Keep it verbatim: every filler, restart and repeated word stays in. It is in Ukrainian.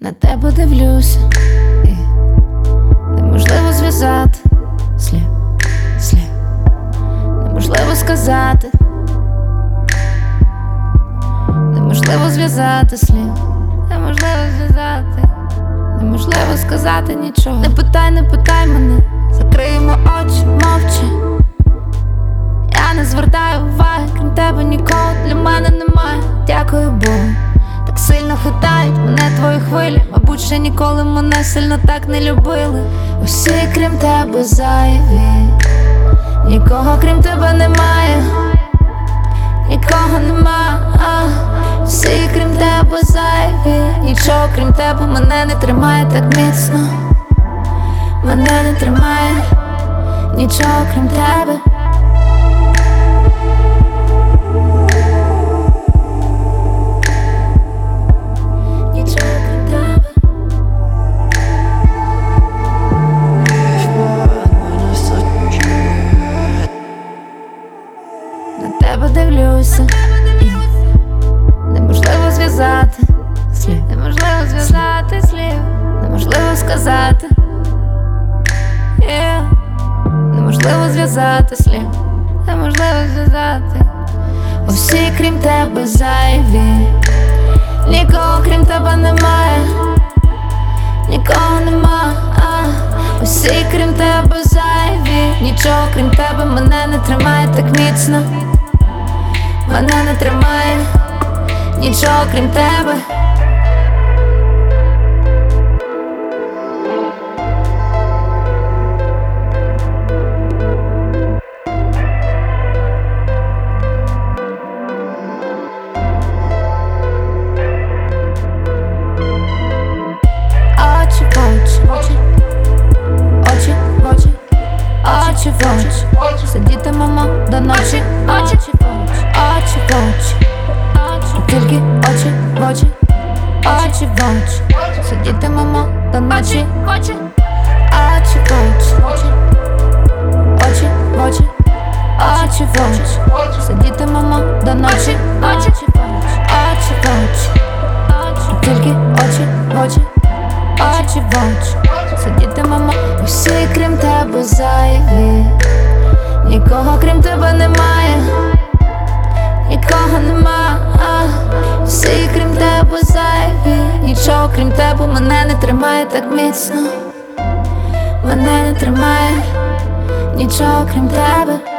На тебе дивлюся, і неможливо зв'язати слів, слів, неможливо сказати, неможливо зв'язати слів, неможливо зв'язати, неможливо сказати нічого. Не питай, не питай мене, закриємо очі, мовчи. Я не звертаю уваги, крім тебе нікого для мене немає. Дякую Богу, так сильно хитають мене твої хвилі. Мабуть, ще ніколи мене сильно так не любили. Усі крім тебе зайві, нікого крім тебе немає, нікого нема. Всі крім тебе зайві, нічого крім тебе мене не тримає так міцно. Мене не тримає нічого крім тебе. На тебе дивлюся, і неможливо зв'язати слів, неможливо зв'язати слів, неможливо сказати, yeah. Неможливо зв'язати слів, неможливо зв'язати. Усі крім тебе зайві, нікого крім тебе немає, нікого нема. Усі крім тебе зайві, нічого крім тебе мене не тримає так міцно. Мене не тримає нічого крім тебе. Очі в очі, очі в очі, очі в очі, сидітимемо до ночі. Очі в очі, очі в очі, тільки очі в очі, очі в очі, сидітимемо до ночі. Очі в очі, очі в очі, очі в очі, сидітимемо до ночі. Очі в очі, тільки очі в очі, очі в очі, сидітимемо. Усі крім тебе зайві, нікого крім тебе немає, нікого нема. Всі крім тебе зайві, нічого крім тебе мене не тримає так міцно. Мене не тримає нічого крім тебе.